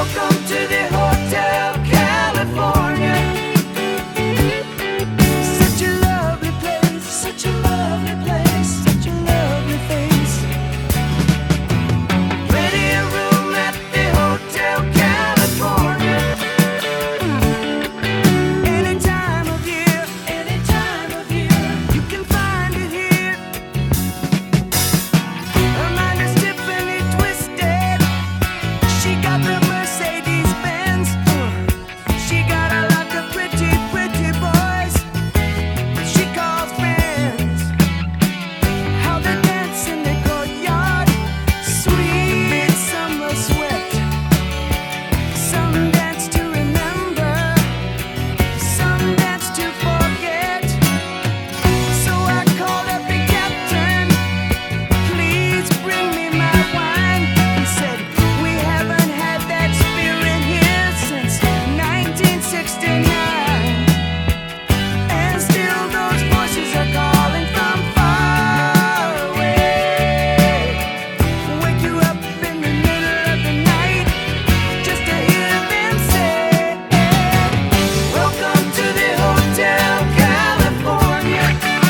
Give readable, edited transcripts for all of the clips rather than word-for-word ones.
Welcome to the Hotel California. Such a lovely place, such a lovely place, such a lovely face. Plenty of room at the Hotel California. Any time of year, you can find it here. Her mind is Tiffany twisted. She got the Mercedes Benz. She got a lot of pretty, pretty boys she calls friends. How they dance in the courtyard, sweet summer sweat. Some dance to remember, some dance to forget. So I called up the captain, please bring me my wine. He said, we haven't had that spirit here since 1969. And still those voices are calling from far away. Wake you up in the middle of the night just to hear them say, welcome to the Hotel California.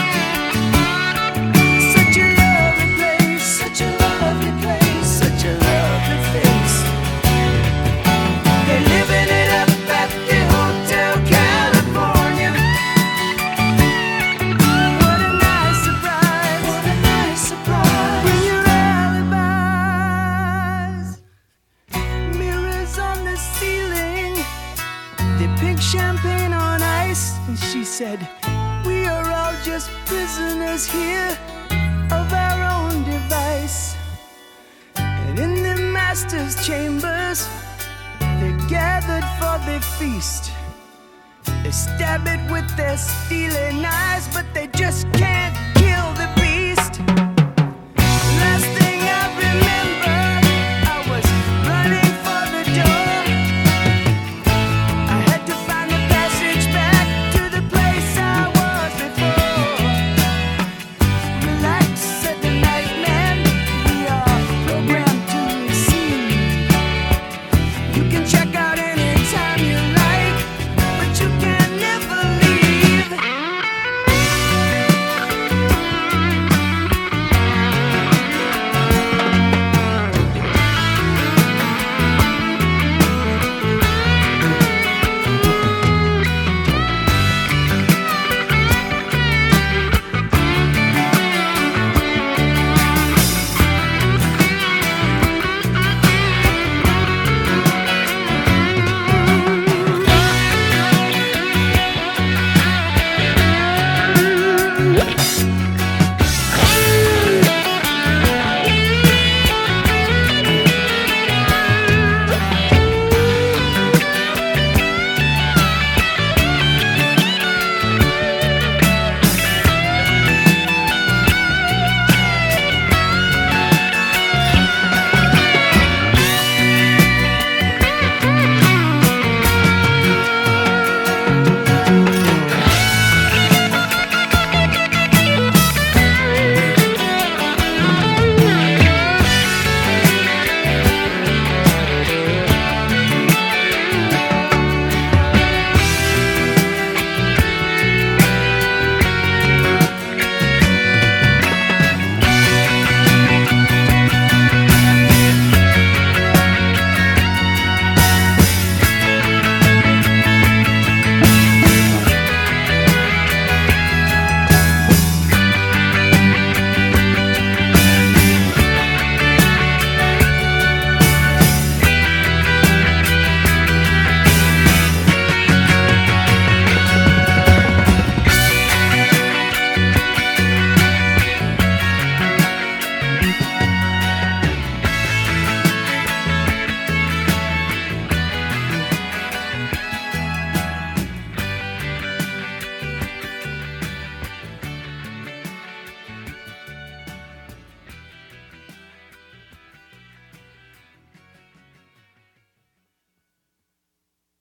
Such a lovely place, such a lovely place, such a lovely face. They're living it up at the Hotel California. What a nice surprise, what a nice surprise. Bring your alibis. Mirrors on the ceiling, they pink champagne on ice. And she said, we are all just prisoners here of our own device. And in the master's chambers, they're gathered for the feast. They stab it with their steely knives, but they just can't